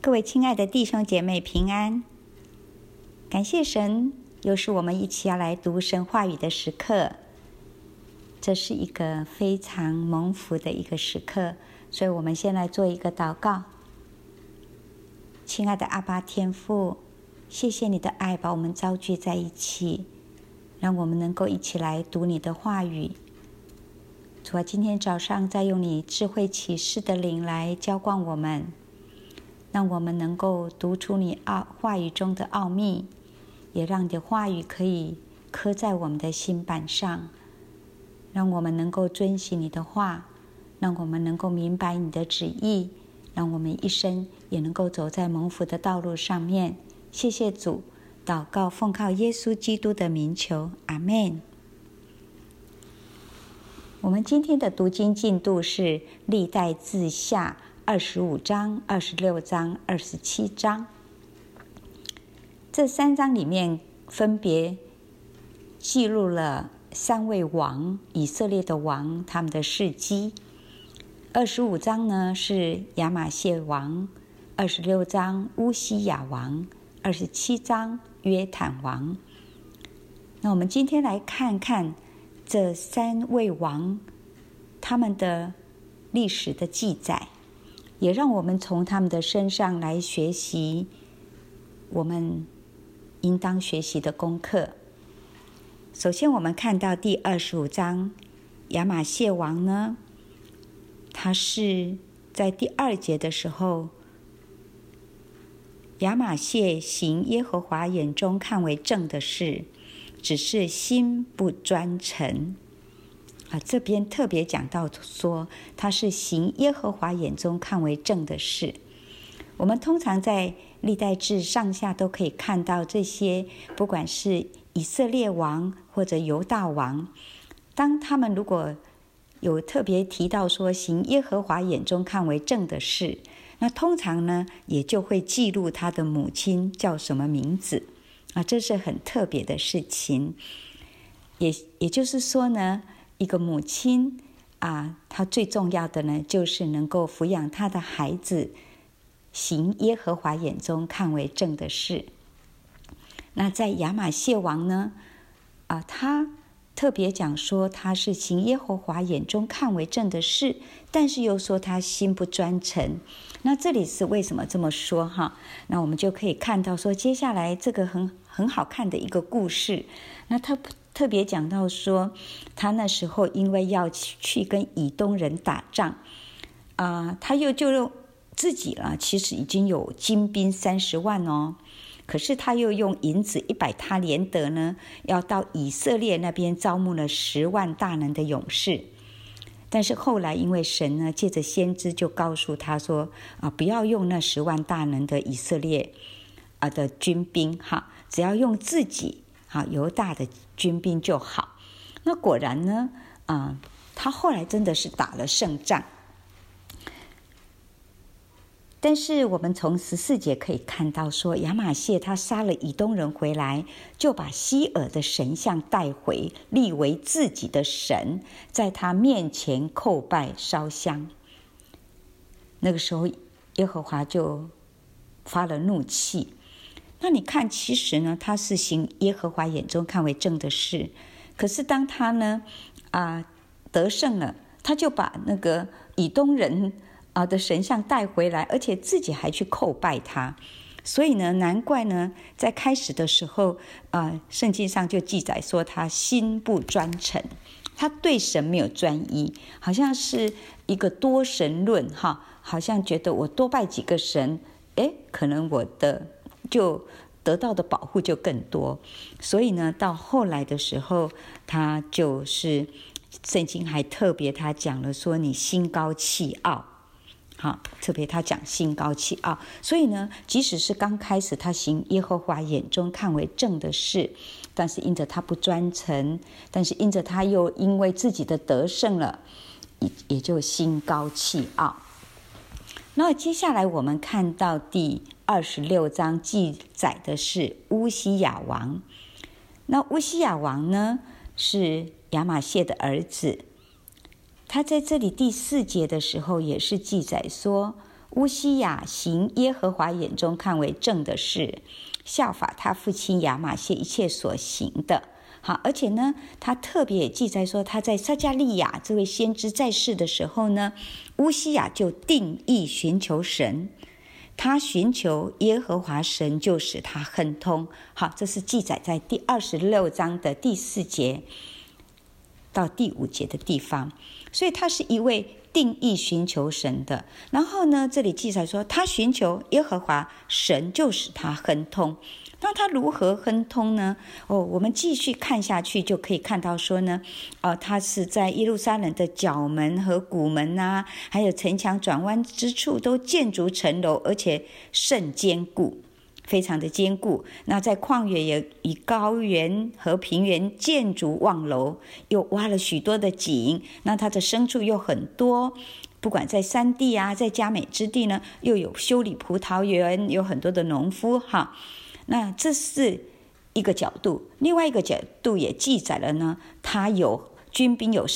各位亲爱的弟兄姐妹平安，感谢神，又是我们一起要来读神话语的时刻。这是一个非常蒙福的一个时刻，所以我们先来做一个祷告。亲爱的阿爸天父，谢谢你的爱把我们召聚在一起，让我们能够一起来读你的话语。主啊，今天早上再用你智慧启示的灵来浇灌我们，让我们能够读出你话语中的奥秘，也让你的话语可以刻在我们的心板上，让我们能够遵行你的话，让我们能够明白你的旨意，让我们一生也能够走在蒙福的道路上面。谢谢主，祷告奉靠耶稣基督的名求，阿们。我们今天的读经进度是历代志下25章、26章、27章。这3章里面分别记录了3位王，以色列的王，他们的事迹。25章呢是亚玛谢王，26章乌西雅王，27章约坦王。那我们今天来看看这3位王他们的历史的记载，也让我们从他们的身上来学习我们应当学习的功课。首先我们看到第25章，亚玛谢王呢，他是在第2节的时候，亚玛谢行耶和华眼中看为正的事，只是心不专诚。这边特别讲到说他是行耶和华眼中看为正的事。我们通常在历代志上下都可以看到这些，不管是以色列王或者犹大王，当他们如果有特别提到说行耶和华眼中看为正的事，那通常呢也就会记录他的母亲叫什么名字这是很特别的事情。也就是说呢，一个母亲她最重要的呢，就是能够抚养她的孩子，行耶和华眼中看为正的事。那在亚玛谢王呢，他特别讲说他是行耶和华眼中看为正的事，但是又说他心不专诚。那这里是为什么这么说那我们就可以看到说，接下来这个很好看的一个故事。那他特别讲到说，他那时候因为要去跟以东人打仗他就自己其实已经有精兵30万可是他又用银子100他连得呢，要到以色列那边招募了10万大能的勇士。但是后来因为神呢借着先知就告诉他说不要用那10万大能的以色列的军兵只要用自己犹大的军兵就好。那果然呢他后来真的是打了胜仗。但是我们从14节可以看到说，亚玛谢他杀了以东人回来，就把西珥的神像带回，立为自己的神，在他面前叩拜烧香。那个时候耶和华就发了怒气。那你看，其实呢他是行耶和华眼中看为正的事，可是当他呢得胜了，他就把那个以东人的神像带回来，而且自己还去叩拜他。所以呢，难怪呢在开始的时候圣经上就记载说他心不专诚，他对神没有专一，好像是一个多神论好像觉得我多拜几个神可能我的就得到的保护就更多。所以呢到后来的时候，他就是圣经还特别他讲了说你心高气傲特别他讲心高气傲。所以呢即使是刚开始他行耶和华眼中看为正的事，但是因着他不专诚，但是因着他又因为自己的得胜了，也就心高气傲。那接下来我们看到第26章记载的是乌西雅王。那乌西雅王呢是亚玛谢的儿子，他在这里第4节的时候也是记载说， 乌西雅行耶和华眼中看为正的事，效法他父亲亚玛谢一切所行的。好，而且呢，他特别也记载说，他在撒迦利亚这位先知在世的时候呢，乌西雅就定义寻求神，他寻求耶和华神，就使他亨通。好，这是记载在第26章的第4节到第5节的地方。所以他是一位定义寻求神的。然后呢，这里记载说，他寻求耶和华神，就使他亨通。那他如何亨通呢？我们继续看下去就可以看到说呢，他是在耶路撒冷的角门和谷门啊，还有城墙转弯之处都建筑城楼，而且甚坚固，非常的坚固。那在旷野也以高原和平原建筑望楼，又挖了许多的井。那他的牲畜又很多，不管在山地啊，在佳美之地呢，又有修理葡萄园，有很多的农夫哈。那这是一个角度，另外一个角度也记载了呢，他有军兵有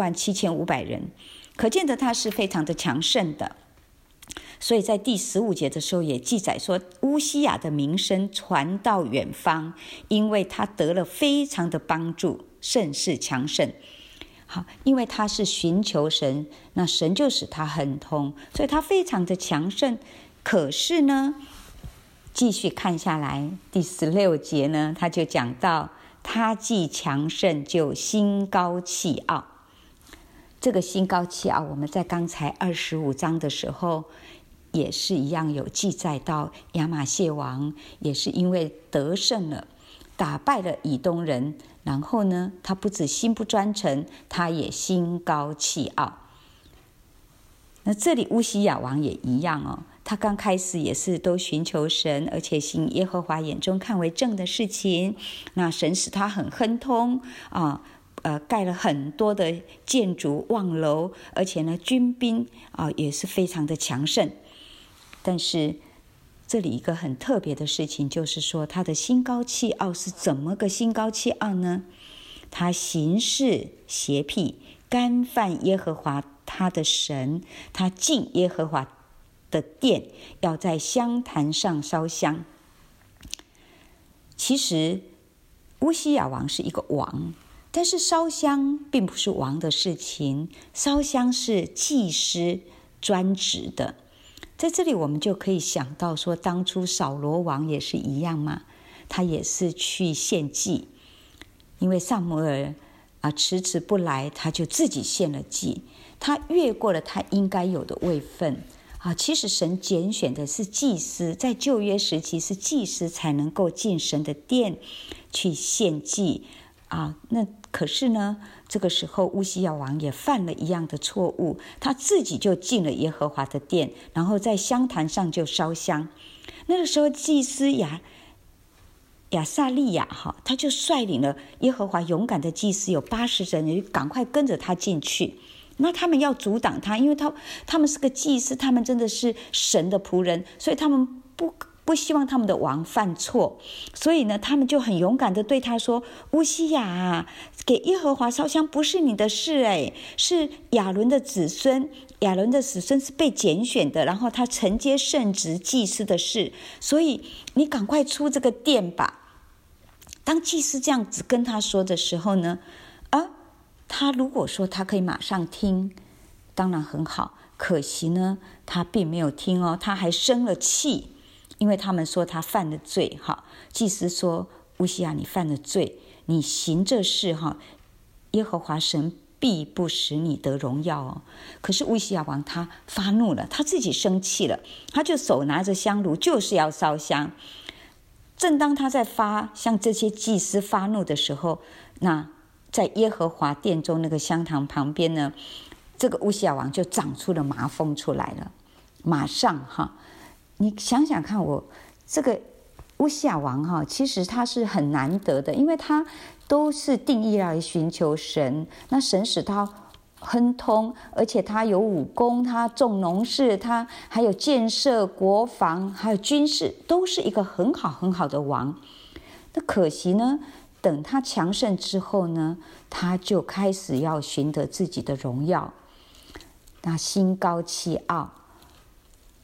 307500人，可见得他是非常的强盛的。所以在第15节的时候也记载说，乌西雅的名声传到远方，因为他得了非常的帮助，甚是强盛。好，因为他是寻求神，那神就使他亨通，所以他非常的强盛。可是呢，继续看下来，第16节呢，他就讲到，他既强盛，就心高气傲。这个心高气傲，我们在刚才25章的时候也是一样有记载到，亚玛谢王也是因为得胜了，打败了以东人，然后呢，他不止心不专诚，他也心高气傲。那这里乌西雅王也一样哦，他刚开始也是都寻求神，而且行耶和华眼中看为正的事情。那神使他很亨通啊，盖了很多的建筑望楼，而且呢，军兵也是非常的强盛。但是这里一个很特别的事情，就是说他的心高气傲是怎么个心高气傲呢？他行事邪僻，干犯耶和华他的神，他进耶和华的殿，要在香坛上烧香。其实乌西雅王是一个王，但是烧香并不是王的事情，烧香是祭司专职的。在这里我们就可以想到说，当初扫罗王也是一样嘛，他也是去献祭，因为撒母耳迟迟不来，他就自己献了祭，他越过了他应该有的位分其实神拣选的是祭司，在旧约时期是祭司才能够进神的殿去献祭那可是呢，这个时候乌西雅王也犯了一样的错误，他自己就进了耶和华的殿，然后在香坛上就烧香。那个时候祭司亚撒利亚他就率领了耶和华勇敢的祭司有80人，赶快跟着他进去。那他们要阻挡他，因为他们是个祭司，他们真的是神的仆人，所以他们不希望他们的王犯错，所以呢，他们就很勇敢的对他说：乌西雅给耶和华烧香不是你的事是亚伦的子孙，亚伦的子孙是被拣选的，然后他承接圣职祭司的事，所以你赶快出这个殿吧。当祭司这样子跟他说的时候呢，他如果说他可以马上听，当然很好，可惜呢，他并没有听他还生了气，因为他们说他犯了罪祭司说：乌西雅，你犯了罪，你行这事耶和华神必不使你得荣耀可是乌西雅王他发怒了，他自己生气了，他就手拿着香炉，就是要烧香。正当他在向这些祭司发怒的时候，那在耶和华殿中那个香坛旁边呢，这个乌西雅王就长出了麻风出来了。马上你想想看，这个乌西雅王其实他是很难得的，因为他都是定义来寻求神，那神使他亨通，而且他有武功，他种农事，他还有建设国防，还有军事，都是一个很好很好的王。那可惜呢，等他强盛之后呢，他就开始要寻得自己的荣耀，那心高气傲。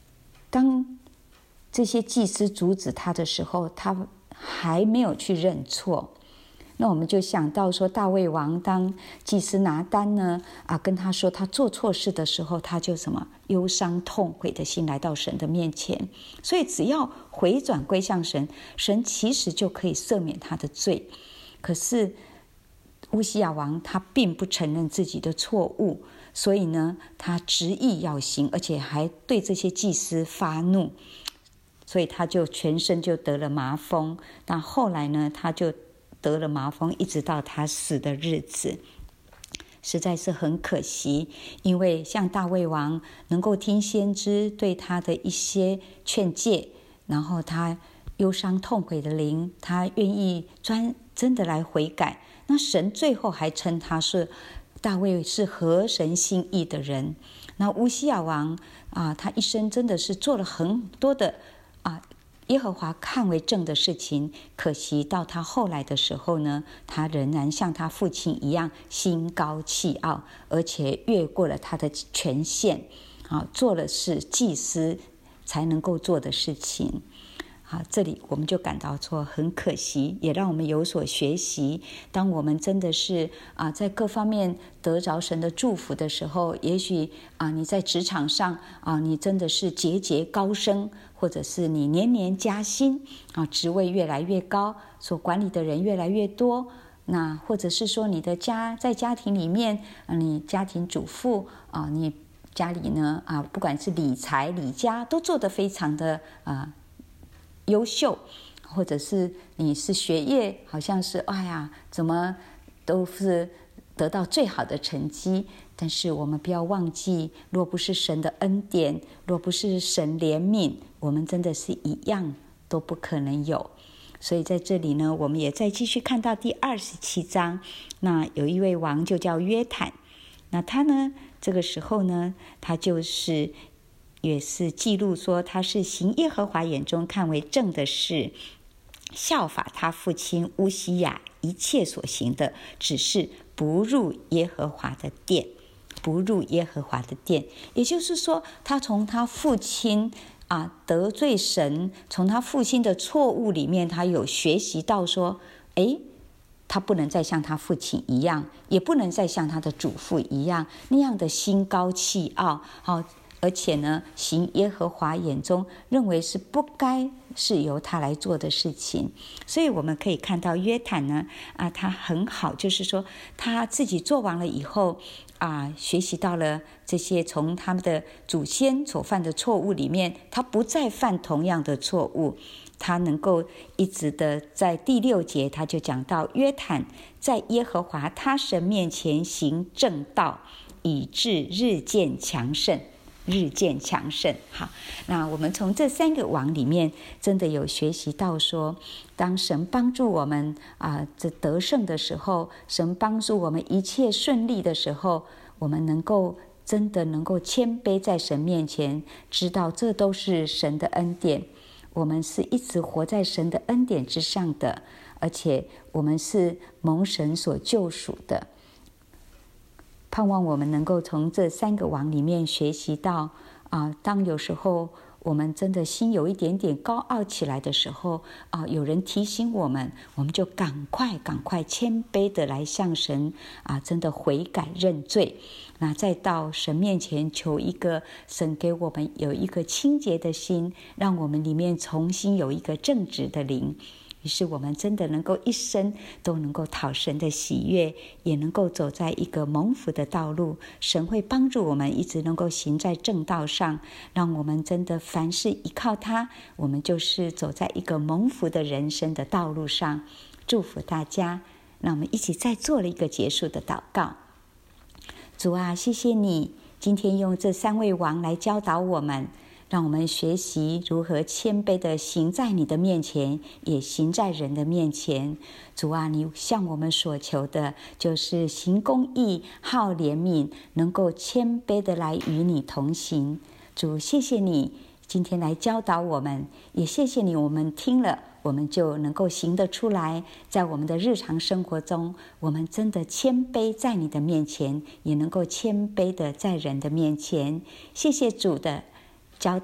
当这些祭司阻止他的时候，他还没有去认错。那我们就想到说，大卫王当祭司拿单呢跟他说他做错事的时候，他就什么忧伤痛悔的心来到神的面前。所以只要回转归向神，神其实就可以赦免他的罪。可是乌西雅王他并不承认自己的错误，所以呢，他执意要行，而且还对这些祭司发怒，所以他就全身就得了麻风。那后来呢，他就得了麻风，一直到他死的日子，实在是很可惜。因为像大卫王能够听先知对他的一些劝诫，然后他忧伤痛悔的灵，他愿意真的来悔改，那神最后还称他是大卫是合神心意的人。那乌西雅王他一生真的是做了很多的耶和华看为正的事情，可惜到他后来的时候呢，他仍然像他父亲一样心高气傲，而且越过了他的权限做了是祭司才能够做的事情。这里我们就感到说很可惜，也让我们有所学习。当我们真的是在各方面得着神的祝福的时候，也许你在职场上你真的是节节高升，或者是你年年加薪职位越来越高，所管理的人越来越多，那或者是说你的在家庭里面你家庭主妇你家里呢不管是理财理家都做得非常的优秀，或者是你是学业好像是怎么都是得到最好的成绩，但是我们不要忘记，若不是神的恩典，若不是神怜悯，我们真的是一样都不可能有。所以在这里呢，我们也再继续看到第27章，那有一位王就叫约坦，那他呢这个时候呢，他就是也是记录说他是行耶和华眼中看为正的事，效法他父亲乌西雅一切所行的，只是不入耶和华的殿，不入耶和华的殿。也就是说，他从他父亲得罪神，从他父亲的错误里面，他有学习到说他不能再像他父亲一样，也不能再像他的祖父一样那样的心高气傲而且呢，行耶和华眼中认为是不该是由他来做的事情。所以我们可以看到约坦呢他很好，就是说他自己做完了以后学习到了这些从他们的祖先所犯的错误里面，他不再犯同样的错误。他能够一直的在第6节他就讲到，约坦在耶和华他神面前行正道，以致日渐强盛，日渐强盛。好，那我们从这3个王里面真的有学习到说，当神帮助我们这得胜的时候，神帮助我们一切顺利的时候，我们真的能够谦卑在神面前，知道这都是神的恩典，我们是一直活在神的恩典之上的，而且我们是蒙神所救赎的。盼望我们能够从这3个王里面学习到当有时候我们真的心有一点点高傲起来的时候有人提醒我们，我们就赶快谦卑的来向神真的悔改认罪，那再到神面前求一个神给我们有一个清洁的心，让我们里面重新有一个正直的灵，于是我们真的能够一生都能够讨神的喜悦，也能够走在一个蒙福的道路。神会帮助我们一直能够行在正道上，让我们真的凡事依靠他，我们就是走在一个蒙福的人生的道路上。祝福大家。那我们一起再做了一个结束的祷告。主啊，谢谢你今天用这3位王来教导我们，让我们学习如何谦卑地行在你的面前，也行在人的面前。主啊，你向我们所求的就是行公义、好怜悯，能够谦卑地来与你同行。主，谢谢你今天来教导我们，也谢谢你我们听了我们就能够行得出来，在我们的日常生活中，我们真的谦卑在你的面前，也能够谦卑的在人的面前。谢谢主的教导，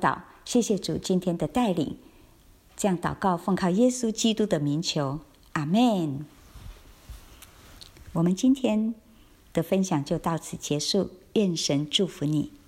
谢谢主今天的带领，这样祷告奉靠耶稣基督的名求，阿们。我们今天的分享就到此结束，愿神祝福你。